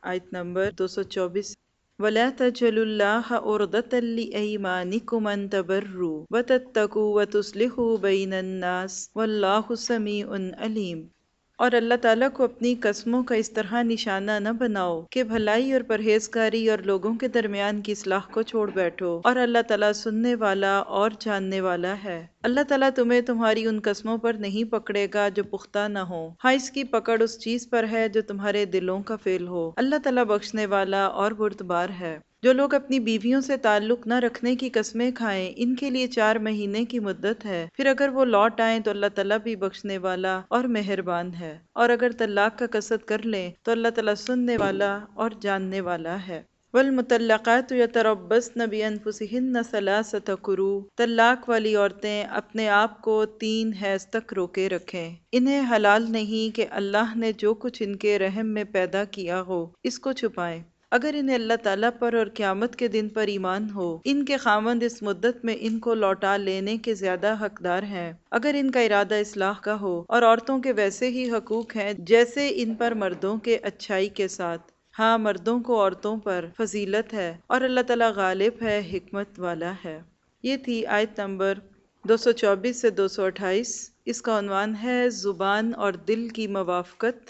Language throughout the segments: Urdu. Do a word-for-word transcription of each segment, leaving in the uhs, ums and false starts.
آیت نمبر دو سو چوبیس۔ وَلَا تَجْعَلُوا اللَّهَ عُرْضَةً لِأَيْمَانِكُمْ أَن تَبَرُّوا وَتَتَّقُوا وَتُصْلِحُوا بَيْنَ النَّاسِ وَاللَّهُ سَمِيعٌ عَلِيمٌ۔ اور اللہ تعالیٰ کو اپنی قسموں کا اس طرح نشانہ نہ بناؤ کہ بھلائی اور پرہیزگاری اور لوگوں کے درمیان کی اصلاح کو چھوڑ بیٹھو، اور اللہ تعالیٰ سننے والا اور جاننے والا ہے۔ اللہ تعالیٰ تمہیں تمہاری ان قسموں پر نہیں پکڑے گا جو پختہ نہ ہو، ہاں اس کی پکڑ اس چیز پر ہے جو تمہارے دلوں کا فعل ہو۔ اللہ تعالیٰ بخشنے والا اور بردبار ہے۔ جو لوگ اپنی بیویوں سے تعلق نہ رکھنے کی قسمیں کھائیں ان کے لیے چار مہینے کی مدت ہے، پھر اگر وہ لوٹ آئیں تو اللہ تعالیٰ بھی بخشنے والا اور مہربان ہے، اور اگر طلاق کا قصد کر لیں تو اللہ تعالیٰ سننے والا اور جاننے والا ہے۔ والمطلقات یتربصن بانفسہن ثلاثۃ قروء، طلاق والی عورتیں اپنے آپ کو تین حیض تک روکے رکھیں۔ انہیں حلال نہیں کہ اللہ نے جو کچھ ان کے رحم میں پیدا کیا ہو اس کو چھپائیں، اگر انہیں اللہ تعالیٰ پر اور قیامت کے دن پر ایمان ہو۔ ان کے خاوند اس مدت میں ان کو لوٹا لینے کے زیادہ حقدار ہیں اگر ان کا ارادہ اصلاح کا ہو، اور عورتوں کے ویسے ہی حقوق ہیں جیسے ان پر مردوں کے اچھائی کے ساتھ۔ ہاں مردوں کو عورتوں پر فضیلت ہے اور اللہ تعالیٰ غالب ہے، حکمت والا ہے۔ یہ تھی آیت نمبر دو سو چوبیس سے دو سو اٹھائیس۔ اس کا عنوان ہے زبان اور دل کی موافقت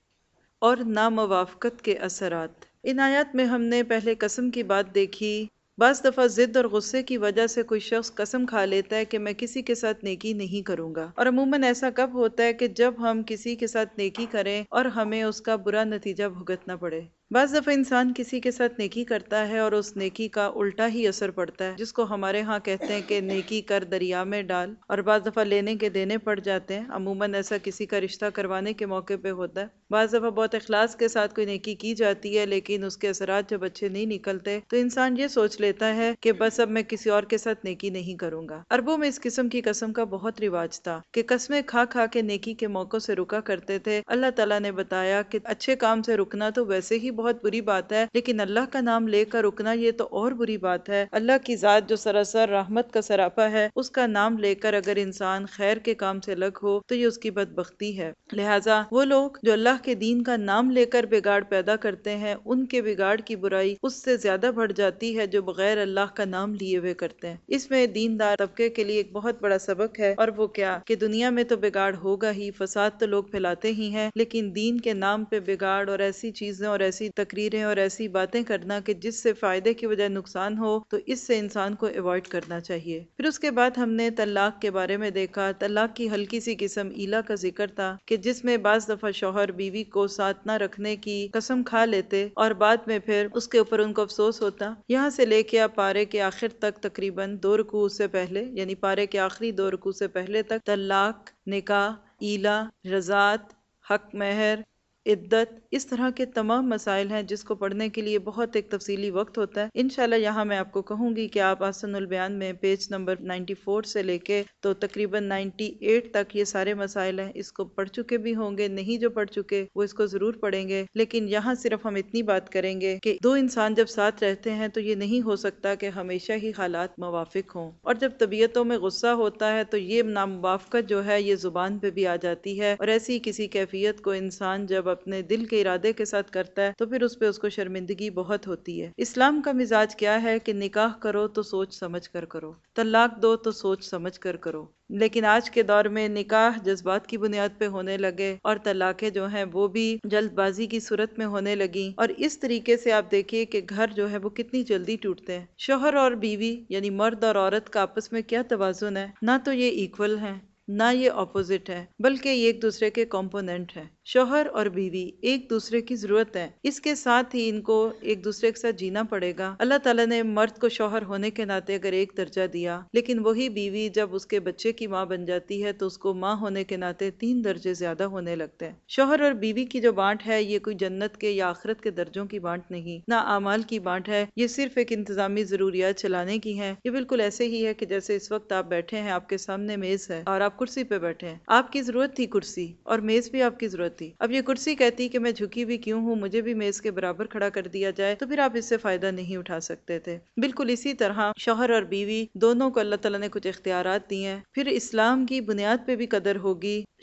اور ناموافقت کے اثرات۔ ان آیات میں ہم نے پہلے قسم کی بات دیکھی۔ بعض دفعہ ضد اور غصے کی وجہ سے کوئی شخص قسم کھا لیتا ہے کہ میں کسی کے ساتھ نیکی نہیں کروں گا، اور عموماً ایسا کب ہوتا ہے کہ جب ہم کسی کے ساتھ نیکی کریں اور ہمیں اس کا برا نتیجہ بھگتنا پڑے۔ بعض دفعہ انسان کسی کے ساتھ نیکی کرتا ہے اور اس نیکی کا الٹا ہی اثر پڑتا ہے، جس کو ہمارے ہاں کہتے ہیں کہ نیکی کر دریا میں ڈال، اور بعض دفعہ لینے کے دینے پڑ جاتے ہیں۔ عموماً ایسا کسی کا رشتہ کروانے کے موقع پہ ہوتا ہے۔ بعض دفعہ بہت اخلاص کے ساتھ کوئی نیکی کی جاتی ہے لیکن اس کے اثرات جب اچھے نہیں نکلتے تو انسان یہ سوچ لیتا ہے کہ بس اب میں کسی اور کے ساتھ نیکی نہیں کروں گا۔ عربوں میں اس قسم کی قسم کا بہت رواج تھا کہ قسمیں کھا کھا کے نیکی کے موقع سے رکا کرتے تھے۔ اللہ تعالیٰ نے بتایا کہ اچھے کام سے رکنا تو ویسے ہی بہت بری بات ہے، لیکن اللہ کا نام لے کر رکنا یہ تو اور بری بات ہے۔ اللہ کی ذات جو سراسر رحمت کا سراپا ہے، اس کا نام لے کر اگر انسان خیر کے کام سے لگ ہو تو یہ اس کی بدبختی ہے۔ لہٰذا وہ لوگ جو اللہ کے دین کا نام لے کر بگاڑ پیدا کرتے ہیں، ان کے بگاڑ کی برائی اس سے زیادہ بڑھ جاتی ہے جو بغیر اللہ کا نام لیے ہوئے کرتے ہیں۔ اس میں دیندار طبقے کے لیے ایک بہت بڑا سبق ہے، اور وہ کیا کہ دنیا میں تو بگاڑ ہوگا ہی، فساد تو لوگ پھیلاتے ہی ہیں، لیکن دین کے نام پہ بگاڑ اور ایسی چیزیں اور ایسی تقریریں اور ایسی باتیں کرنا کہ جس سے فائدے کی وجہ نقصان ہو، تو اس سے انسان کو ایوائڈ کرنا چاہیے۔ پھر اس کے بعد ہم نے طلاق کے بارے میں دیکھا۔ طلاق کی ہلکی سی قسم ایلا کا ذکر تھا کہ جس میں بعض دفعہ شوہر بیوی کو ساتھ نہ رکھنے کی قسم کھا لیتے اور بعد میں پھر اس کے اوپر ان کو افسوس ہوتا۔ یہاں سے لے کے پارے کے آخر تک تقریباً دو رکوع سے پہلے، یعنی پارے کے آخری دو رکوع سے پہلے تک طلاق، نکاح، ایلا، رضاعت، حق مہر، عدت، اس طرح کے تمام مسائل ہیں جس کو پڑھنے کے لیے بہت ایک تفصیلی وقت ہوتا ہے۔ انشاءاللہ یہاں میں آپ کو کہوں گی کہ آپ احسن البیان میں پیج نمبر چورانوے سے لے کے تو تقریباً اٹھانوے تک یہ سارے مسائل ہیں، اس کو پڑھ چکے بھی ہوں گے، نہیں جو پڑھ چکے وہ اس کو ضرور پڑھیں گے۔ لیکن یہاں صرف ہم اتنی بات کریں گے کہ دو انسان جب ساتھ رہتے ہیں تو یہ نہیں ہو سکتا کہ ہمیشہ ہی حالات موافق ہوں، اور جب طبیعتوں میں غصہ ہوتا ہے تو یہ ناموافقت جو ہے یہ زبان پہ بھی آ جاتی ہے، اور ایسی کسی کیفیت کو انسان جب اپنے دل کے ارادے کے ساتھ کرتا ہے تو پھر اس پہ اس کو شرمندگی بہت ہوتی ہے۔ اسلام کا مزاج کیا ہے کہ نکاح کرو تو سوچ سمجھ کر کرو، طلاق دو تو سوچ سمجھ کر کرو، لیکن آج کے دور میں نکاح جذبات کی بنیاد پہ ہونے لگے اور طلاقیں جو ہیں وہ بھی جلد بازی کی صورت میں ہونے لگیں، اور اس طریقے سے آپ دیکھیے کہ گھر جو ہے وہ کتنی جلدی ٹوٹتے ہیں۔ شوہر اور بیوی یعنی مرد اور عورت کا آپس میں کیا توازن ہے؟ نہ تو یہ ایکول ہیں، نہ یہ اپوزٹ ہے، بلکہ یہ ایک دوسرے کے کمپوننٹ ہیں۔ شوہر اور بیوی ایک دوسرے کی ضرورت ہے، اس کے ساتھ ہی ان کو ایک دوسرے کے ساتھ جینا پڑے گا۔ اللہ تعالیٰ نے مرد کو شوہر ہونے کے ناطے اگر ایک درجہ دیا، لیکن وہی بیوی جب اس کے بچے کی ماں بن جاتی ہے تو اس کو ماں ہونے کے ناطے تین درجے زیادہ ہونے لگتے ہیں۔ شوہر اور بیوی کی جو بانٹ ہے یہ کوئی جنت کے یا آخرت کے درجوں کی بانٹ نہیں، نہ اعمال کی بانٹ ہے، یہ صرف ایک انتظامی ضروریات چلانے کی ہیں۔ یہ بالکل ایسے ہی ہے کہ جیسے اس وقت آپ بیٹھے ہیں، آپ کے سامنے میز ہے اور آپ کرسی پہ بیٹھے ہیں، آپ کی ضرورت تھی کرسی اور میز بھی آپ کی ضرورت تھی۔ اب یہ کرسی کہتی کہ میں جھکی بھی کیوں ہوں، مجھے بھی میز کے برابر کھڑا کر دیا جائے، تو پھر آپ اس سے فائدہ نہیں اٹھا سکتے تھے۔ بالکل اسی طرح شوہر اور بیوی دونوں کو اللہ تعالیٰ نے کچھ اختیارات دیے ہیں، پھر اسلام کی بنیاد پہ بھی قدر ہوگی۔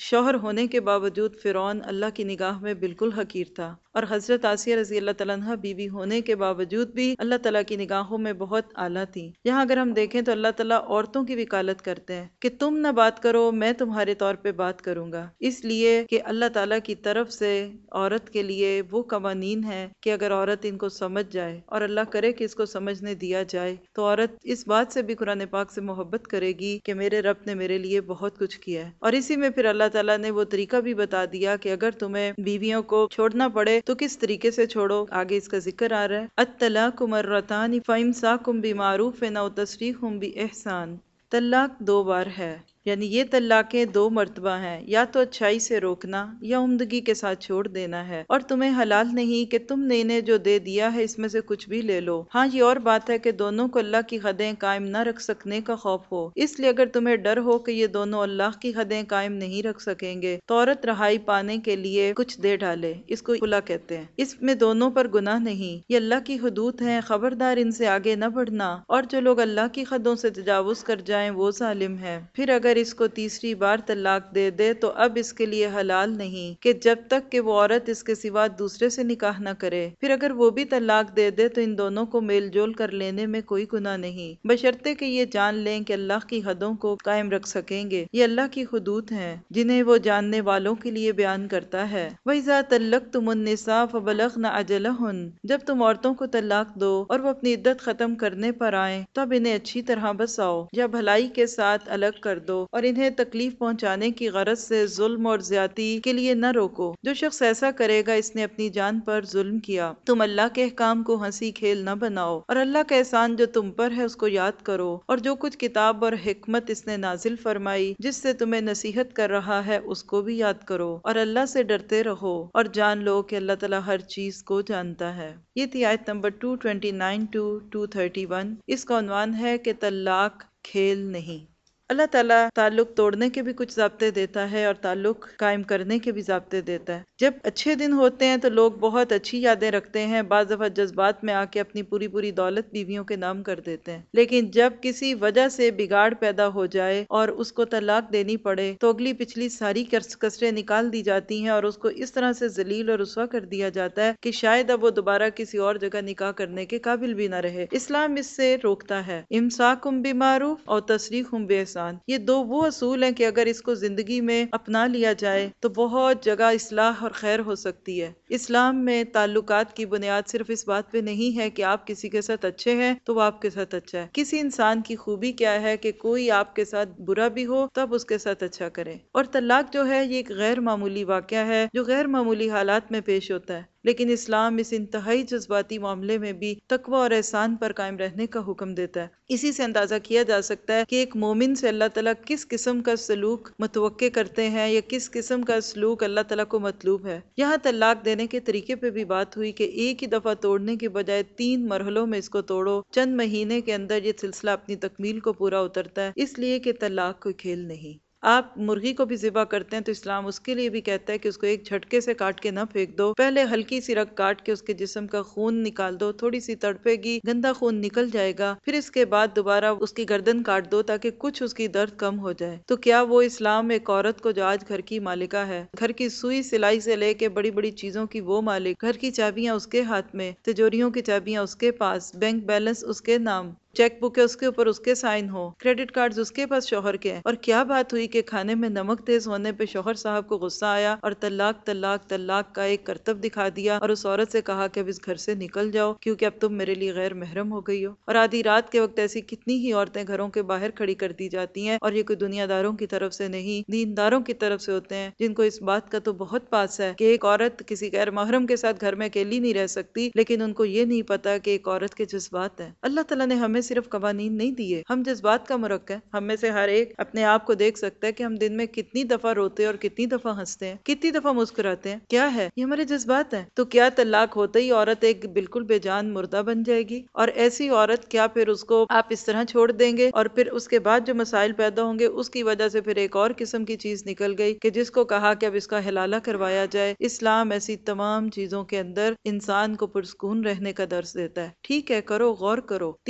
شوہر ہونے کے باوجود فرعون اللہ کی نگاہ میں بالکل حقیر تھا، اور حضرت آسیہ رضی اللہ تعالیٰ عنہ بیوی ہونے کے باوجود بھی اللہ تعالیٰ کی نگاہوں میں بہت اعلیٰ تھیں۔ یہاں اگر ہم دیکھیں تو اللہ تعالیٰ عورتوں کی وکالت کرتے ہیں کہ تم نہ بات کرو، میں تمہارے طور پہ بات کروں گا، اس لیے کہ اللہ تعالیٰ کی طرف سے عورت کے لیے وہ قوانین ہیں کہ اگر عورت ان کو سمجھ جائے، اور اللہ کرے کہ اس کو سمجھنے دیا جائے، تو عورت اس بات سے بھی قرآن پاک سے محبت کرے گی کہ میرے رب نے میرے لیے بہت کچھ کیا ہے۔ اور اسی میں پھر اللہ تعالیٰ نے وہ طریقہ بھی بتا دیا کہ اگر تمہیں بیویوں کو چھوڑنا پڑے تو کس طریقے سے چھوڑو، آگے اس کا ذکر آ رہا ہے۔ الطلاق مرتان فامساک بمعروف او تسریح باحسان۔ طلاق دو بار ہے، یعنی یہ طلاقیں دو مرتبہ ہیں، یا تو اچھائی سے روکنا یا عمدگی کے ساتھ چھوڑ دینا ہے، اور تمہیں حلال نہیں کہ تم نے انہیں جو دے دیا ہے اس میں سے کچھ بھی لے لو۔ ہاں یہ اور بات ہے کہ دونوں کو اللہ کی حدیں قائم نہ رکھ سکنے کا خوف ہو، اس لیے اگر تمہیں ڈر ہو کہ یہ دونوں اللہ کی حدیں قائم نہیں رکھ سکیں گے تو عورت رہائی پانے کے لیے کچھ دے ڈالے، اس کو خلا کہتے ہیں۔ اس میں دونوں پر گناہ نہیں، یہ اللہ کی حدود ہیں، خبردار ان سے آگے نہ بڑھنا، اور جو لوگ اللہ کی حدوں سے تجاوز کر جائیں وہ ظالم ہے۔ پھر اگر اس کو تیسری بار طلاق دے دے تو اب اس کے لیے حلال نہیں کہ جب تک کہ وہ عورت اس کے سوا دوسرے سے نکاح نہ کرے۔ پھر اگر وہ بھی طلاق دے دے تو ان دونوں کو میل جول کر لینے میں کوئی گناہ نہیں، بشرطے کہ یہ جان لیں کہ اللہ کی حدوں کو قائم رکھ سکیں گے۔ یہ اللہ کی حدود ہیں جنہیں وہ جاننے والوں کے لیے بیان کرتا ہے۔ وَإِذَا طَلَّقْتُمُ النِّسَاءَ فَبَلَغْنَ أَجَلَهُنَّ، جب تم عورتوں کو طلاق دو اور وہ اپنی عدت ختم کرنے پر آئیں تو اب انہیں اچھی طرح بساؤ یا بھلائی کے ساتھ الگ کر دو، اور انہیں تکلیف پہنچانے کی غرض سے ظلم اور زیادتی کے لیے نہ روکو۔ جو شخص ایسا کرے گا اس نے اپنی جان پر ظلم کیا۔ تم اللہ کے احکام کو ہنسی کھیل نہ بناؤ، اور اللہ کا احسان جو تم پر ہے اس کو یاد کرو، اور جو کچھ کتاب اور حکمت اس نے نازل فرمائی جس سے تمہیں نصیحت کر رہا ہے اس کو بھی یاد کرو، اور اللہ سے ڈرتے رہو، اور جان لو کہ اللہ تعالیٰ ہر چیز کو جانتا ہے۔ یہ تھی آیت number do so Anees to دو سو اکتیس۔ اس کا عنوان ہے کہ طلاق کھیل نہیں۔ اللہ تعالیٰ تعلق توڑنے کے بھی کچھ ضابطے دیتا ہے اور تعلق قائم کرنے کے بھی ضابطے دیتا ہے۔ جب اچھے دن ہوتے ہیں تو لوگ بہت اچھی یادیں رکھتے ہیں، بعض دفعہ جذبات میں آ کے اپنی پوری پوری دولت بیویوں کے نام کر دیتے ہیں، لیکن جب کسی وجہ سے بگاڑ پیدا ہو جائے اور اس کو طلاق دینی پڑے تو اگلی پچھلی ساری کسریں نکال دی جاتی ہیں اور اس کو اس طرح سے ذلیل اور رسوا کر دیا جاتا ہے کہ شاید اب وہ دوبارہ کسی اور جگہ نکاح کرنے کے قابل بھی نہ رہے۔ اسلام اس سے روکتا ہے۔ امساکم بمعروف اور تسریحم باحسان، یہ دو وہ اصول ہیں کہ اگر اس کو زندگی میں اپنا لیا جائے تو بہت جگہ اصلاح اور خیر ہو سکتی ہے۔ اسلام میں تعلقات کی بنیاد صرف اس بات پہ نہیں ہے کہ آپ کسی کے ساتھ اچھے ہیں تو وہ آپ کے ساتھ اچھا ہے۔ کسی انسان کی خوبی کیا ہے کہ کوئی آپ کے ساتھ برا بھی ہو تب اس کے ساتھ اچھا کرے۔ اور طلاق جو ہے یہ ایک غیر معمولی واقعہ ہے جو غیر معمولی حالات میں پیش ہوتا ہے، لیکن اسلام اس انتہائی جذباتی معاملے میں بھی تقوی اور احسان پر قائم رہنے کا حکم دیتا ہے۔ اسی سے اندازہ کیا جا سکتا ہے کہ ایک مومن سے اللہ تعالیٰ کس قسم کا سلوک متوقع کرتے ہیں یا کس قسم کا سلوک اللہ تعالیٰ کو مطلوب ہے۔ یہاں طلاق دینے کے طریقے پہ بھی بات ہوئی کہ ایک ہی دفعہ توڑنے کے بجائے تین مرحلوں میں اس کو توڑو، چند مہینے کے اندر یہ سلسلہ اپنی تکمیل کو پورا اترتا ہے، اس لیے کہ طلاق کوئی کھیل نہیں۔ آپ مرغی کو بھی ذبح کرتے ہیں تو اسلام اس کے لیے بھی کہتا ہے کہ اس کو ایک جھٹکے سے کاٹ کے نہ پھینک دو، پہلے ہلکی سی رگ کاٹ کے اس کے جسم کا خون نکال دو، تھوڑی سی تڑپے گی، گندا خون نکل جائے گا، پھر اس کے بعد دوبارہ اس کی گردن کاٹ دو تاکہ کچھ اس کی درد کم ہو جائے۔ تو کیا وہ اسلام ایک عورت کو جو آج گھر کی مالکہ ہے، گھر کی سوئی سلائی سے لے کے بڑی بڑی چیزوں کی وہ مالک، گھر کی چابیاں اس کے ہاتھ میں، تجوریوں کی چابیاں اس کے پاس، بینک بیلنس اس کے نام، چیک بک ہے اس کے اوپر اس کے سائن ہو، کریڈٹ کارڈز اس کے پاس شوہر کے ہیں، اور کیا بات ہوئی کہ کھانے میں نمک تیز ہونے پہ شوہر صاحب کو غصہ آیا اور طلاق طلاق طلاق کا ایک کرتب دکھا دیا اور اس عورت سے کہا کہ اب اس گھر سے نکل جاؤ کیونکہ اب تم میرے لیے غیر محرم ہو گئی ہو۔ اور آدھی رات کے وقت ایسی کتنی ہی عورتیں گھروں کے باہر کھڑی کر دی جاتی ہیں، اور یہ کوئی دنیا داروں کی طرف سے نہیں، دینداروں کی طرف سے ہوتے ہیں جن کو اس بات کا تو بہت پاس ہے کہ ایک عورت کسی غیر محرم کے ساتھ گھر میں اکیلی نہیں رہ سکتی، لیکن ان کو یہ نہیں پتا کہ ایک عورت کے جذبات ہیں۔ اللہ تعالیٰ نے ہمیں صرف قوانین نہیں دیے، ہم جذبات کا مرکب، ہم میں سے ہر ایک اپنے آپ کو دیکھ سکتا ہے کہ ہم دن میں کتنی دفعہ روتے اور کتنی دفعہ ہنستے ہیں، کتنی دفعہ مسکراتے ہیں، کیا ہے یہ ہمارے جذبات ہیں۔ تو کیا طلاق ہوتے ہی عورت ایک بالکل بے جان مردہ بن جائے گی؟ اور ایسی عورت کیا پھر اس کو آپ اس طرح چھوڑ دیں گے اور پھر اس کے بعد جو مسائل پیدا ہوں گے اس کی وجہ سے پھر ایک اور قسم کی چیز نکل گئی کہ جس کو کہا کہ اب اس کا حلالہ کروایا جائے۔ اسلام ایسی تمام چیزوں کے اندر انسان کو پرسکون رہنے کا درس دیتا ہے۔ ٹھیک ہے، کرو، غور کرو، تین ماہ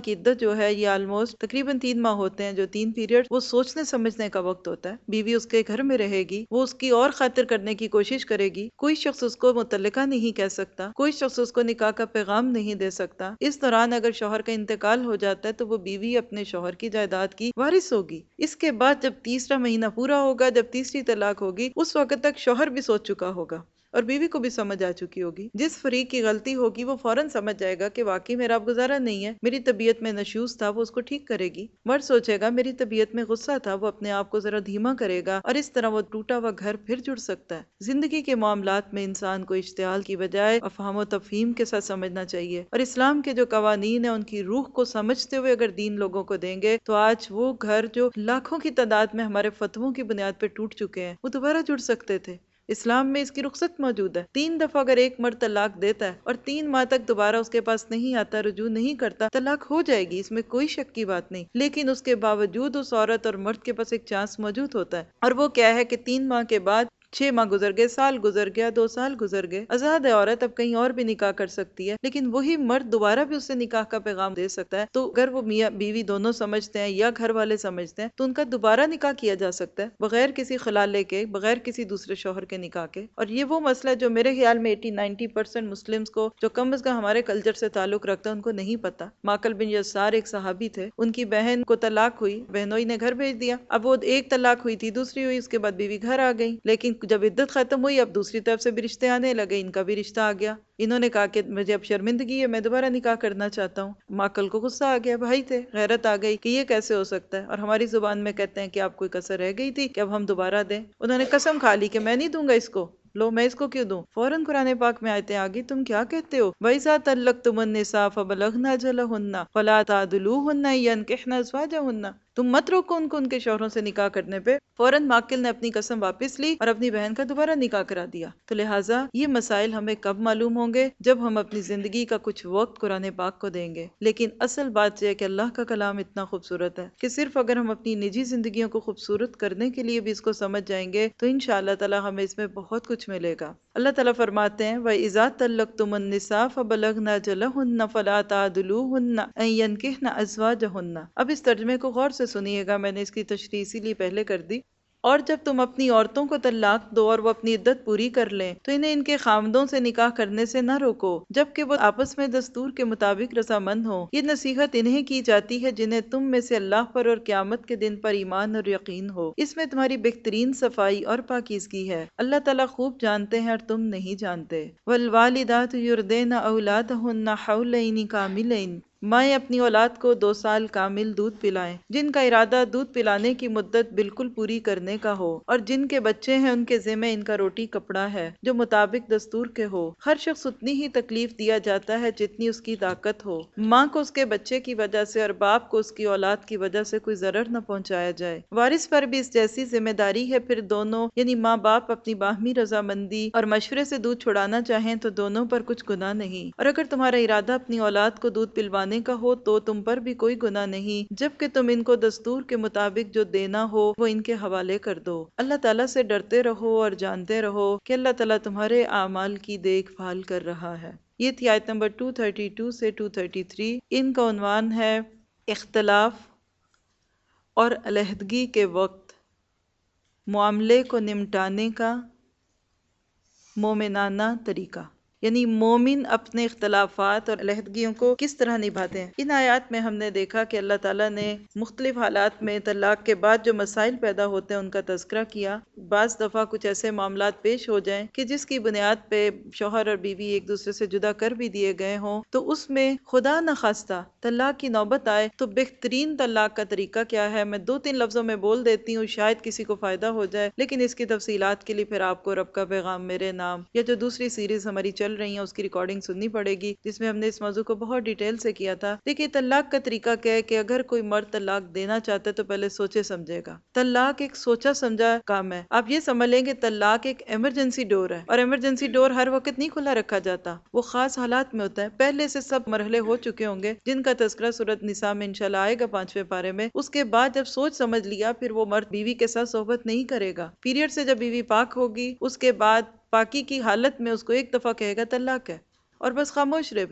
کی عدت جو ہے یہ آلموسٹ تقریباً تین ماہ ہوتے ہیں، جو تین پیریڈ وہ سوچنے سمجھنے کا وقت ہوتا ہے۔ بیوی اس کے گھر میں رہے گی، وہ اس کی اور خاطر کرنے کی کوشش کرے گی، کوئی شخص اس کو مطلقہ نہیں کہہ سکتا، کوئی شخص اس کو نکاح کا پیغام نہیں دے سکتا۔ اس دوران اگر شوہر کا انتقال ہو جاتا ہے تو وہ بیوی اپنے شوہر کی جائیداد کی وارث ہوگی۔ اس کے بعد جب تیسرا مہینہ پورا ہوگا، جب تیسری طلاق ہوگی، اس وقت تک شوہر بھی سوچ چکا ہوگا اور بیوی کو بھی سمجھ آ چکی ہوگی۔ جس فریق کی غلطی ہوگی وہ فوراً سمجھ جائے گا کہ واقعی میرا اب گزارا نہیں ہے، میری طبیعت میں نشوز تھا، وہ اس کو ٹھیک کرے گی۔ مرد سوچے گا میری طبیعت میں غصہ تھا، وہ اپنے آپ کو ذرا دھیما کرے گا، اور اس طرح وہ ٹوٹا ہوا گھر پھر جڑ سکتا ہے۔ زندگی کے معاملات میں انسان کو اشتعال کی بجائے افہام و تفہیم کے ساتھ سمجھنا چاہیے، اور اسلام کے جو قوانین ہیں ان کی روح کو سمجھتے ہوئے اگر دین لوگوں کو دیں گے تو آج وہ گھر جو لاکھوں کی تعداد میں ہمارے فتووں کی بنیاد پہ ٹوٹ چکے ہیں وہ دوبارہ جڑ سکتے تھے۔ اسلام میں اس کی رخصت موجود ہے۔ تین دفعہ اگر ایک مرد طلاق دیتا ہے اور تین ماہ تک دوبارہ اس کے پاس نہیں آتا، رجوع نہیں کرتا، طلاق ہو جائے گی، اس میں کوئی شک کی بات نہیں، لیکن اس کے باوجود اس عورت اور مرد کے پاس ایک چانس موجود ہوتا ہے، اور وہ کیا ہے کہ تین ماہ کے بعد چھ ماہ گزر گئے، سال گزر گیا، دو سال گزر گئے، آزاد ہے عورت، اب کہیں اور بھی نکاح کر سکتی ہے، لیکن وہی مرد دوبارہ بھی اسے نکاح کا پیغام دے سکتا ہے۔ تو اگر وہ میاں بیوی دونوں سمجھتے ہیں یا گھر والے سمجھتے ہیں تو ان کا دوبارہ نکاح کیا جا سکتا ہے بغیر کسی خلالے کے، بغیر کسی دوسرے شوہر کے نکاح کے۔ اور یہ وہ مسئلہ جو میرے خیال میں ایٹی نائنٹی پرسینٹ مسلمز کو جو کم از کم ہمارے کلچر سے تعلق رکھتا ہے ان کو نہیں پتا۔ ماکل بن یسار ایک صحابی تھے، ان کی بہن کو طلاق ہوئی، بہنوئی نے گھر بھیج دیا، اب وہ ایک طلاق ہوئی تھی، دوسری ہوئی، اس کے بعد بیوی گھر آ گئی، لیکن جب عدت ختم ہوئی اب دوسری طرف سے بھی رشتے آنے لگے، ان کا بھی رشتہ آ گیا۔ انہوں نے کہا کہ مجھے اب شرمندگی ہے، میں دوبارہ نکاح کرنا چاہتا ہوں۔ ماکل کو غصہ آ گیا، بھائی تھے، غیرت آ گئی کہ یہ کیسے ہو سکتا ہے، اور ہماری زبان میں کہتے ہیں کہ آپ کوئی کسر رہ گئی تھی کہ اب ہم دوبارہ دیں۔ انہوں نے قسم کھا لی کہ میں نہیں دوں گا اس کو، لو میں اس کو کیوں دوں۔ فوراً قرآن پاک میں آیتیں آ گئی، تم کیا کہتے ہو، وَإِذَا طَلَّقْتُمُ النِّسَاءَ فَبَلَغْنَ أَجَلَهُنَّ فَلَا تَعْضُلُوهُنَّ أَن يَنكِحْنَ أَزْوَاجَهُنَّ، تم مت روکو ان کو ان کے شوہروں سے نکاح کرنے پہ۔ فوراً ماکل نے اپنی قسم واپس لی اور اپنی بہن کا دوبارہ نکاح کرا دیا۔ تو لہٰذا یہ مسائل ہمیں کب معلوم ہوں گے؟ جب ہم اپنی زندگی کا کچھ وقت قرآن پاک کو دیں گے۔ لیکن اصل بات یہ ہے کہ اللہ کا کلام اتنا خوبصورت ہے کہ صرف اگر ہم اپنی نجی زندگیوں کو خوبصورت کرنے کے لیے بھی اس کو سمجھ جائیں گے تو انشاءاللہ تعالی ہمیں اس میں بہت کچھ ملے گا۔ اللہ تعالیٰ فرماتے ہیں وَإِذَا طَلَّقْتُمُ النِّسَاءَ فَبَلَغْنَ أَجَلَهُنَّ فَلَا تَعْضُلُوهُنَّ أَن يَنكِحْنَ أَزْوَاجَهُنَّ۔ اب اس ترجمے کو غور سے سنیے گا، میں نے اس کی تشریح اسی لیے پہلے کر دی۔ اور جب تم اپنی عورتوں کو طلاق دو اور وہ اپنی عدت پوری کر لیں تو انہیں ان کے خامدوں سے نکاح کرنے سے نہ روکو جبکہ وہ آپس میں دستور کے مطابق رضامند ہوں۔ یہ نصیحت انہیں کی جاتی ہے جنہیں تم میں سے اللہ پر اور قیامت کے دن پر ایمان اور یقین ہو، اس میں تمہاری بہترین صفائی اور پاکیزگی ہے، اللہ تعالیٰ خوب جانتے ہیں اور تم نہیں جانتے۔ والوالدات یرضعن اولادہن حولین کاملین، مائیں اپنی اولاد کو دو سال کامل دودھ پلائیں، جن کا ارادہ دودھ پلانے کی مدت بالکل پوری کرنے کا ہو، اور جن کے بچے ہیں ان کے ذمہ ان کا روٹی کپڑا ہے جو مطابق دستور کے ہو۔ ہر شخص اتنی ہی تکلیف دیا جاتا ہے جتنی اس کی طاقت ہو۔ ماں کو اس کے بچے کی وجہ سے اور باپ کو اس کی اولاد کی وجہ سے کوئی ضرر نہ پہنچایا جائے۔ وارث پر بھی اس جیسی ذمہ داری ہے، پھر دونوں یعنی ماں باپ اپنی باہمی رضامندی اور مشورے سے دودھ چھڑانا چاہیں تو دونوں پر کچھ گناہ نہیں، اور اگر تمہارا ارادہ اپنی اولاد کو دودھ پلوانے کا ہو تو تم پر بھی کوئی گناہ نہیں، جبکہ تم ان کو دستور کے مطابق جو دینا ہو وہ ان کے حوالے کر دو۔ اللہ تعالیٰ سے ڈرتے رہو اور جانتے رہو کہ اللہ تعالیٰ تمہارے اعمال کی دیکھ بھال کر رہا ہے۔ یہ تھی آیت نمبر دو سو بتیس سے دو سو تینتیس۔ ان کا عنوان ہے اختلاف اور علیحدگی کے وقت معاملے کو نمٹانے کا مومنانہ طریقہ، یعنی مومن اپنے اختلافات اور علیحدگیوں کو کس طرح نبھاتے ہیں۔ ان آیات میں ہم نے دیکھا کہ اللہ تعالیٰ نے مختلف حالات میں طلاق کے بعد جو مسائل پیدا ہوتے ہیں ان کا تذکرہ کیا۔ بعض دفعہ کچھ ایسے معاملات پیش ہو جائیں کہ جس کی بنیاد پہ شوہر اور بیوی ایک دوسرے سے جدا کر بھی دیے گئے ہوں، تو اس میں خدا نخواستہ طلاق کی نوبت آئے تو بہترین طلاق کا طریقہ کیا ہے، میں دو تین لفظوں میں بول دیتی ہوں، شاید کسی کو فائدہ ہو جائے، لیکن اس کی تفصیلات کے لیے پھر آپ کو رب کا پیغام میرے نام یا جو دوسری سیریز ہماری چل رہی ہیں اس کی ریکارڈنگ سننی پڑے گی جس میں ہم نے اس موضوع کو بہت ڈیٹیل سے کیا تھا۔ دیکھیے طلاق کا طریقہ کیا ہے کہ اگر کوئی مرد طلاق دینا چاہتا ہے تو پہلے سوچے سمجھے گا۔ طلاق ایک سوچا سمجھا کام ہے۔ آپ یہ سمجھ لیں کہ طلاق ایک ایمرجنسی ڈور ہے، اور ایمرجنسی ڈور ہر وقت نہیں کھلا رکھا جاتا، وہ خاص حالات میں ہوتا ہے۔ پہلے سے سب مرحلے ہو چکے ہوں گے جن کا تذکرہ سورۃ نساء میں انشاءاللہ آئے گا پانچویں پارے میں۔ اس کے بعد جب سوچ سمجھ لیا پھر وہ مرد بیوی کے ساتھ صحبت نہیں کرے گا۔ پیریڈ سے جب بیوی پاک ہوگی اس کے بعد پاکی کی حالت میں اس کو ایک دفعہ کہے گا طلاق ہے اور بس خاموش رہے، پھر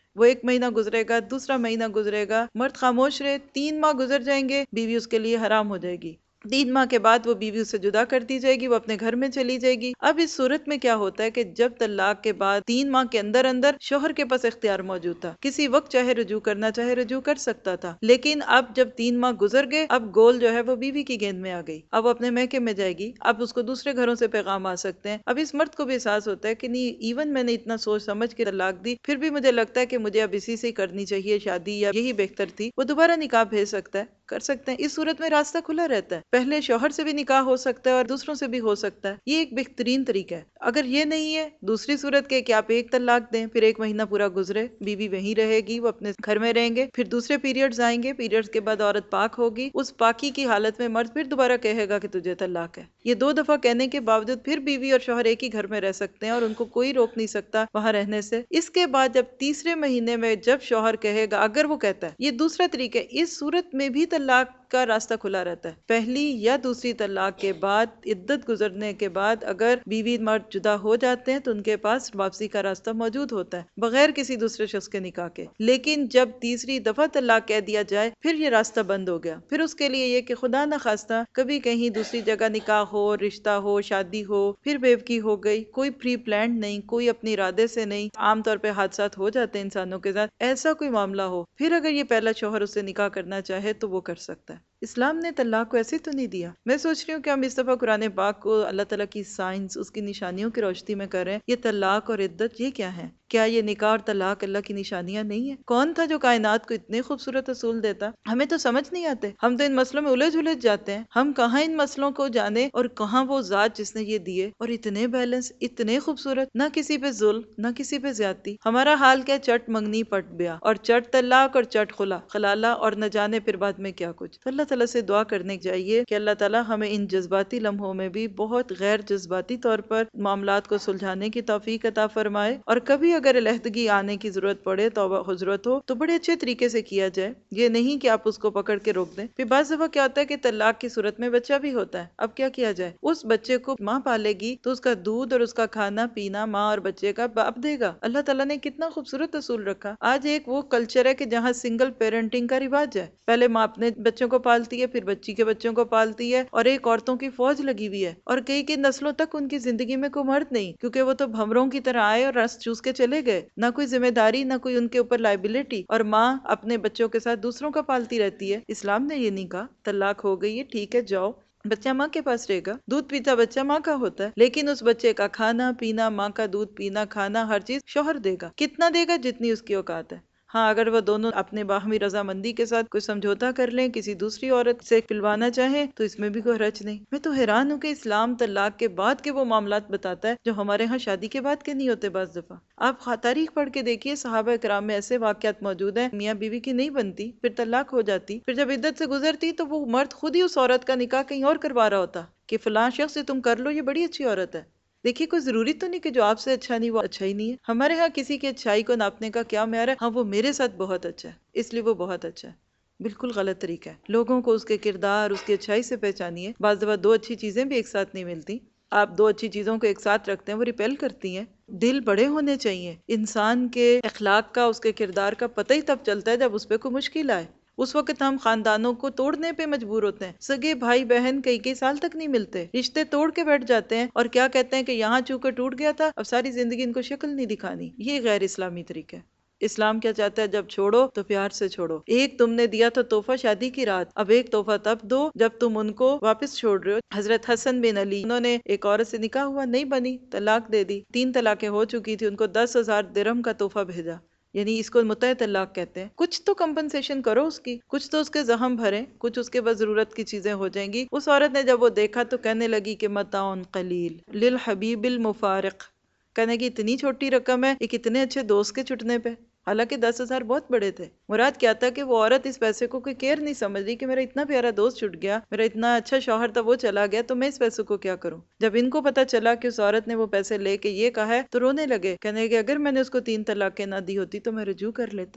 وہ ایک مہینہ گزرے گا، دوسرا مہینہ گزرے گا، مرد خاموش رہے، تین ماہ گزر جائیں گے، بیوی اس کے لیے حرام ہو جائے گی۔ تین ماہ کے بعد وہ بیوی اسے جدا کر دی جائے گی، وہ اپنے گھر میں چلی جائے گی۔ اب اس صورت میں کیا ہوتا ہے کہ جب طلاق کے بعد تین ماہ کے اندر اندر شوہر کے پاس اختیار موجود تھا، کسی وقت چاہے رجوع کرنا چاہے رجوع کر سکتا تھا، لیکن اب جب تین ماہ گزر گئے، اب گول جو ہے وہ بیوی کی گیند میں آ گئی، اب وہ اپنے میکے میں جائے گی، اب اس کو دوسرے گھروں سے پیغام آ سکتے ہیں۔ اب اس مرد کو بھی احساس ہوتا ہے کہ نہیں، ایون میں نے اتنا سوچ سمجھ کے طلاق دی، پھر بھی مجھے لگتا ہے کہ مجھے اب اسی سے ہی کرنی چاہیے شادی، یا یہی بہتر تھی، وہ دوبارہ نکاح بھیج سکتا ہے، کر سکتے ہیں۔ اس صورت میں راستہ کھلا رہتا ہے، پہلے شوہر سے بھی نکاح ہو سکتا ہے اور دوسروں سے بھی ہو سکتا ہے، یہ ایک بہترین طریقہ ہے۔ اگر یہ نہیں ہے، دوسری صورت کے کہ آپ ایک طلاق دیں، پھر ایک مہینہ پورا گزرے، بیوی وہیں رہے گی، وہ اپنے گھر میں رہیں گے، پھر دوسرے پیریڈز آئیں گے، پیریڈز کے بعد عورت پاک ہوگی، اس پاکی کی حالت میں مرد پھر دوبارہ کہے گا کہ تجھے طلاق ہے۔ یہ دو دفعہ کہنے کے باوجود پھر بیوی اور شوہر ایک ہی گھر میں رہ سکتے ہیں اور ان کو کوئی روک نہیں سکتا وہاں رہنے سے۔ اس کے بعد جب تیسرے مہینے میں جب شوہر کہے گا، اگر وہ کہتا ہے، یہ دوسرا طریقہ ہے، اس صورت میں بھی طلاق کا راستہ کھلا رہتا ہے۔ پہلی یا دوسری طلاق کے بعد عدت گزرنے کے بعد اگر بیوی مرد جدا ہو جاتے ہیں تو ان کے پاس واپسی کا راستہ موجود ہوتا ہے بغیر کسی دوسرے شخص کے نکاح کے۔ لیکن جب تیسری دفعہ طلاق کہہ دیا جائے، پھر یہ راستہ بند ہو گیا۔ پھر اس کے لیے یہ کہ خدا نہ خواستہ کبھی کہیں دوسری جگہ نکاح ہو، رشتہ ہو، شادی ہو، پھر بیوقی ہو گئی، کوئی پری پلانڈ نہیں، کوئی اپنے ارادے سے نہیں، عام طور پہ حادثات ہو جاتے ہیں انسانوں کے ساتھ، ایسا کوئی معاملہ ہو، پھر اگر یہ پہلا شوہر اس سے نکاح کرنا چاہے تو وہ کر سکتا ہے۔ اسلام نے طلاق کو ایسے تو نہیں دیا۔ میں سوچ رہی ہوں کہ ہم اس دفعہ قرآن پاک کو اللہ تعالیٰ کی سائنس، اس کی نشانیوں کی روشنی میں کر رہے ہیں۔ یہ طلاق اور عدت یہ کیا ہے؟ کیا یہ نکاح اور طلاق اللہ کی نشانیاں نہیں ہیں؟ کون تھا جو کائنات کو اتنے خوبصورت اصول دیتا؟ ہمیں تو سمجھ نہیں آتے، ہم تو ان مسئلوں میں الجھ الجھ جاتے ہیں۔ ہم کہاں ان مسئلوں کو جانے اور کہاں وہ ذات جس نے یہ دیے، اور اتنے بیلنس، اتنے خوبصورت، نہ کسی پہ ظلم، نہ کسی پہ زیادتی۔ ہمارا حال کیا، چٹ منگنی پٹ بیاہ، اور چٹ طلاق، اور چٹ خلا خلالہ، اور نہ جانے پھر بعد میں کیا کچھ۔ تو اللہ تعالیٰ سے دعا کرنے چاہیے کہ اللہ تعالیٰ ہمیں ان جذباتی لمحوں میں بھی بہت غیر جذباتی طور پر معاملات کو سلجھانے کی توفیق عطا فرمائے، اور کبھی اگر علیحدگی آنے کی ضرورت پڑے، توبہ حضرت ہو، تو بڑے اچھے طریقے سے کیا جائے، یہ نہیں کہ آپ اس کو پکڑ کے روک دیں۔ پھر بعض دفعہ کیا ہوتا ہے کہ طلاق کی صورت میں بچہ بھی ہوتا ہے، اب کیا کیا جائے؟ اس بچے کو ماں پالے گی تو اس کا دودھ اور اس کا کھانا پینا ماں اور بچے کا باپ دے گا۔ اللہ تعالیٰ نے کتنا خوبصورت اصول رکھا۔ آج ایک وہ کلچر ہے کہ جہاں سنگل پیرنٹنگ کا رواج ہے، پہلے ماں اپنے بچوں کو پالتی ہے، پھر بچی کے بچوں کو پالتی ہے، اور ایک عورتوں کی فوج لگی ہوئی ہے، اور کئی کئی نسلوں تک ان کی زندگی میں کوئی مرد نہیں، کیونکہ وہ تو بھمروں کی طرح آئے اور رس چوس کے چلے گئے، نہ کوئی ذمہ داری، نہ کوئی ان کے اوپر لائبلٹی، اور ماں اپنے بچوں کے ساتھ دوسروں کا پالتی رہتی ہے۔ اسلام نے یہ نہیں کہا طلاق ہو گئی ہے، ٹھیک ہے جاؤ، بچہ ماں کے پاس رہے گا، دودھ پیتا بچہ ماں کا ہوتا ہے، لیکن اس بچے کا کھانا پینا، ماں کا دودھ پینا کھانا، ہر چیز شوہر دے گا۔ کتنا دے گا؟ جتنی اس کی اوقات ہے۔ ہاں، اگر وہ دونوں اپنے باہمی رضامندی کے ساتھ کوئی سمجھوتا کر لیں، کسی دوسری عورت سے پلوانا چاہیں، تو اس میں بھی کوئی حرج نہیں۔ میں تو حیران ہوں کہ اسلام طلاق کے بعد کے وہ معاملات بتاتا ہے جو ہمارے ہاں شادی کے بعد کے نہیں ہوتے بعض دفعہ۔ آپ تاریخ پڑھ کے دیکھیے، صحابہ کرام میں ایسے واقعات موجود ہیں، میاں بیوی کی نہیں بنتی، پھر طلاق ہو جاتی، پھر جب عدت سے گزرتی تو وہ مرد خود ہی اس عورت کا نکاح کہیں اور کروا رہا ہوتا کہ فلاں شخص سے تم کر لو، یہ بڑی اچھی عورت ہے۔ دیکھیے، کوئی ضروری تو نہیں کہ جو آپ سے اچھا نہیں وہ اچھا ہی نہیں ہے۔ ہمارے ہاں کسی کی اچھائی کو ناپنے کا کیا معیار ہے؟ ہاں، وہ میرے ساتھ بہت اچھا ہے اس لیے وہ بہت اچھا ہے۔ بالکل غلط طریقہ ہے۔ لوگوں کو اس کے کردار، اس کی اچھائی سے پہچانیے۔ بعض دفعہ دو اچھی چیزیں بھی ایک ساتھ نہیں ملتی، آپ دو اچھی چیزوں کو ایک ساتھ رکھتے ہیں، وہ ریپیل کرتی ہیں۔ دل بڑے ہونے چاہیے۔ انسان کے اخلاق کا، اس کے کردار کا پتہ ہی تب چلتا ہے جب اس پہ کوئی مشکل آئے۔ اس وقت ہم خاندانوں کو توڑنے پہ مجبور ہوتے ہیں، سگے بھائی بہن کئی کئی سال تک نہیں ملتے، رشتے توڑ کے بیٹھ جاتے ہیں، اور کیا کہتے ہیں کہ یہاں چونکہ ٹوٹ گیا تھا اب ساری زندگی ان کو شکل نہیں دکھانی۔ یہ غیر اسلامی طریقہ ہے۔ اسلام کیا چاہتا ہے؟ جب چھوڑو تو پیار سے چھوڑو۔ ایک تم نے دیا تھا تحفہ شادی کی رات، اب ایک تحفہ تب دو جب تم ان کو واپس چھوڑ رہے ہو۔ حضرت حسن بن علی، انہوں نے ایک عورت سے نکاح ہوا، نہیں بنی، طلاق دے دی، تین طلاقیں ہو چکی تھی، ان کو دس ہزار درہم کا تحفہ بھیجا، یعنی اس کو متع طلاق کہتے ہیں۔ کچھ تو کمپنسیشن کرو اس کی، کچھ تو اس کے زخم بھریں، کچھ اس کے بعد ضرورت کی چیزیں ہو جائیں گی۔ اس عورت نے جب وہ دیکھا تو کہنے لگی کہ متاع قلیل للحبیب المفارق، کہنے کی اتنی چھوٹی رقم ہے ایک اتنے اچھے دوست کے چھٹنے پہ، حالانکہ دس ہزار بہت بڑے تھے۔ مراد کیا تھا کہ وہ عورت اس پیسے کو کوئی کیئر نہیں سمجھ رہی کہ میرا اتنا پیارا دوست چھٹ گیا، میرا اتنا اچھا شوہر تھا وہ چلا گیا، تو میں اس پیسے کو کیا کروں۔ جب ان کو پتا چلا کہ اس عورت نے وہ پیسے لے کے یہ کہا ہے تو رونے لگے، کہنے کہ اگر میں نے اس کو تین طلاقیں نہ دی ہوتی تو میں رجوع کر لیتا۔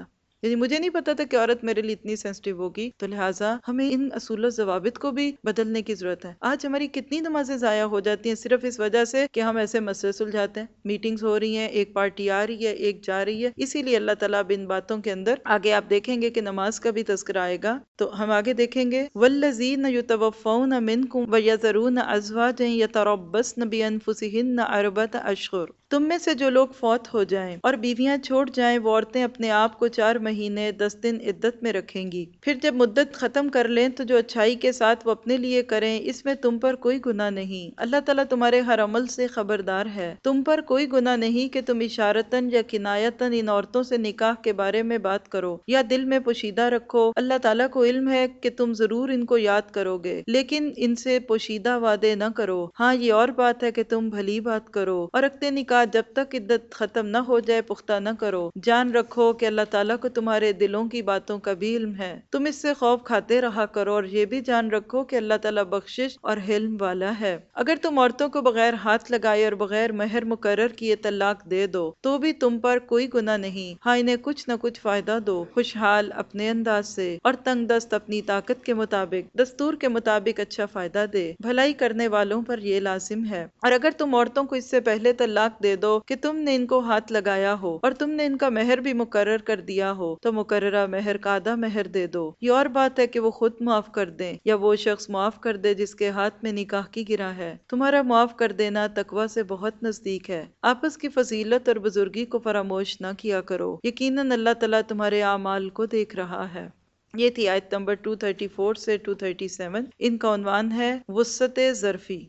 یعنی مجھے نہیں پتا تھا کہ عورت میرے لیے اتنی سینسٹیو ہوگی، تو لہٰذا ہمیں ان اصول و ضوابط کو بھی بدلنے کی ضرورت ہے۔ آج ہماری کتنی نمازیں ضائع ہو جاتی ہیں صرف اس وجہ سے کہ ہم ایسے مسئلے سلجھاتے ہیں، میٹنگز ہو رہی ہیں، ایک پارٹی آ رہی ہے، ایک جا رہی ہے، اسی لیے اللہ تعالیٰ اب ان باتوں کے اندر آگے آپ دیکھیں گے کہ نماز کا بھی تذکرہ آئے گا، تو ہم آگے دیکھیں گے وَالَّذِينَ يُتَوَفَّوْنَ مِنْكُمْ وَيَذَرُونَ أَزْوَاجًا يَتَرَبَّصْنَ بِأَنفُسِهِنَّ أَرْبَعَةَ أَشْهُرٍ، تم میں سے جو لوگ فوت ہو جائیں اور بیویاں چھوڑ جائیں، وہ عورتیں اپنے آپ کو چار مہینے دس دن عدت میں رکھیں گی، پھر جب مدت ختم کر لیں تو جو اچھائی کے ساتھ وہ اپنے لیے کریں، اس میں تم پر کوئی گناہ نہیں، اللہ تعالیٰ تمہارے ہر عمل سے خبردار ہے، تم پر کوئی گناہ نہیں کہ تم اشارتاً یا کنایتاً ان عورتوں سے نکاح کے بارے میں بات کرو یا دل میں پوشیدہ رکھو، اللہ تعالیٰ کو علم ہے کہ تم ضرور ان کو یاد کرو گے، لیکن ان سے پوشیدہ وعدے نہ کرو، ہاں یہ اور بات ہے کہ تم بھلی بات کرو، اور رکھتے نکاح جب تک عدت ختم نہ ہو جائے پختہ نہ کرو، جان رکھو کہ اللہ تعالیٰ کو تمہارے دلوں کی باتوں کا بھی علم ہے، تم اس سے خوف کھاتے رہا کرو، اور یہ بھی جان رکھو کہ اللہ تعالیٰ بخشش اور حلم والا ہے۔ اگر تم عورتوں کو بغیر ہاتھ لگائے اور بغیر مہر مقرر کیے طلاق دے دو تو بھی تم پر کوئی گناہ نہیں، ہاں انہیں کچھ نہ کچھ فائدہ دو، خوشحال اپنے انداز سے اور تنگ دست اپنی طاقت کے مطابق، دستور کے مطابق اچھا فائدہ دے، بھلائی کرنے والوں پر یہ لازم ہے۔ اور اگر تم عورتوں کو اس سے پہلے طلاق دے دو کہ تم نے ان کو ہاتھ لگایا ہو اور تم نے ان کا مہر بھی مقرر کر دیا ہو تو مقررہ مہر کا آدھا مہر دے دو، یہ اور بات ہے کہ وہ خود معاف کر دیں یا وہ شخص معاف کر دے جس کے ہاتھ میں نکاح کی گرہ ہے، تمہارا معاف کر دینا تقوی سے بہت نزدیک ہے۔ آپس کی فضیلت اور بزرگی کو فراموش نہ کیا کرو، یقیناً اللہ تعالیٰ تمہارے اعمال کو دیکھ رہا ہے۔ یہ تھی آیت نمبر دو سو چوتیس سے دو سو سینتیس، ان کا عنوان ہے وسعت ظرفی،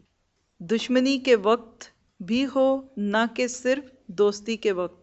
دشمنی کے وقت بھی ہو نہ کہ صرف دوستی کے وقت۔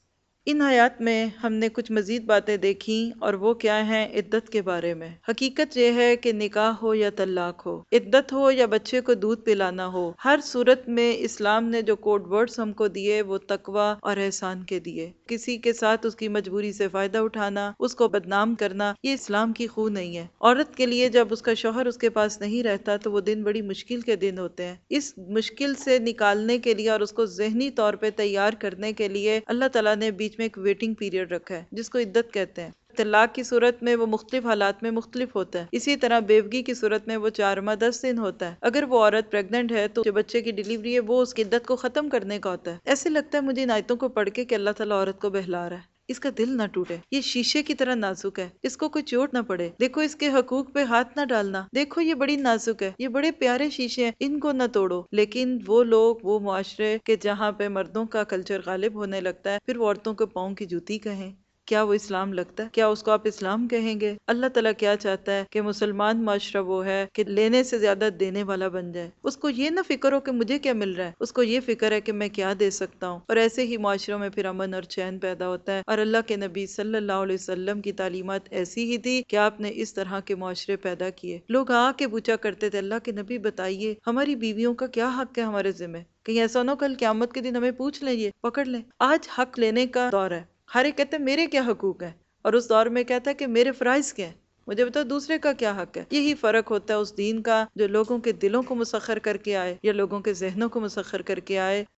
ان آیات میں ہم نے کچھ مزید باتیں دیکھیں، اور وہ کیا ہیں؟ عدت کے بارے میں۔ حقیقت یہ ہے کہ نکاح ہو یا طلاق ہو، عدت ہو یا بچے کو دودھ پلانا ہو، ہر صورت میں اسلام نے جو کوڈ ورڈز ہم کو دیے وہ تقوی اور احسان کے دیے۔ کسی کے ساتھ اس کی مجبوری سے فائدہ اٹھانا، اس کو بدنام کرنا، یہ اسلام کی خو نہیں ہے۔ عورت کے لیے جب اس کا شوہر اس کے پاس نہیں رہتا تو وہ دن بڑی مشکل کے دن ہوتے ہیں، اس مشکل سے نکالنے کے لیے اور اس کو ذہنی طور پہ تیار کرنے کے لیے اللہ تعالیٰ نے بیچ میں ایک ویٹنگ پیریڈ رکھا ہے جس کو عدت کہتے ہیں۔ طلاق کی صورت میں وہ مختلف حالات میں مختلف ہوتا ہے، اسی طرح بیوگی کی صورت میں وہ چار ماہ دس دن ہوتا ہے۔ اگر وہ عورت پریگننٹ ہے تو جو بچے کی ڈیلیوری ہے وہ اس کی عدت کو ختم کرنے کا ہوتا ہے۔ ایسے لگتا ہے مجھے ان آیتوں کو پڑھ کے کہ اللہ تعالیٰ عورت کو بہلا رہا ہے، اس کا دل نہ ٹوٹے، یہ شیشے کی طرح نازک ہے، اس کو کوئی چوٹ نہ پڑے، دیکھو اس کے حقوق پہ ہاتھ نہ ڈالنا، دیکھو یہ بڑی نازک ہے، یہ بڑے پیارے شیشے ہیں، ان کو نہ توڑو۔ لیکن وہ لوگ، وہ معاشرے کہ جہاں پہ مردوں کا کلچر غالب ہونے لگتا ہے، پھر وہ عورتوں کو پاؤں کی جوتی کہیں، کیا وہ اسلام لگتا ہے؟ کیا اس کو آپ اسلام کہیں گے؟ اللہ تعالیٰ کیا چاہتا ہے کہ مسلمان معاشرہ وہ ہے کہ لینے سے زیادہ دینے والا بن جائے، اس کو یہ نہ فکر ہو کہ مجھے کیا مل رہا ہے، اس کو یہ فکر ہے کہ میں کیا دے سکتا ہوں، اور ایسے ہی معاشروں میں پھر امن اور چین پیدا ہوتا ہے۔ اور اللہ کے نبی صلی اللہ علیہ وسلم کی تعلیمات ایسی ہی تھی کہ آپ نے اس طرح کے معاشرے پیدا کیے۔ لوگ آ کے پوچھا کرتے تھے اللہ کے نبی بتائیے ہماری بیویوں کا کیا حق ہے ہمارے ذمہ، کہیں ایسا نہ ہو کل قیامت کے دن ہمیں پوچھ لیں، یہ پکڑ لیں۔ آج حق لینے کا دور ہے، ہر ایک کہتا ہے میرے کیا حقوق ہیں، اور اس دور میں کہتا ہے کہ میرے فرائض کیا ہیں، مجھے بتاؤ دوسرے کا کیا حق ہے۔ یہی فرق ہوتا ہے اس دین کا جو لوگوں کے دلوں کو مسخر کر کے آئے یا لوگوں کے ذہنوں کو مسخر کر کے آئے،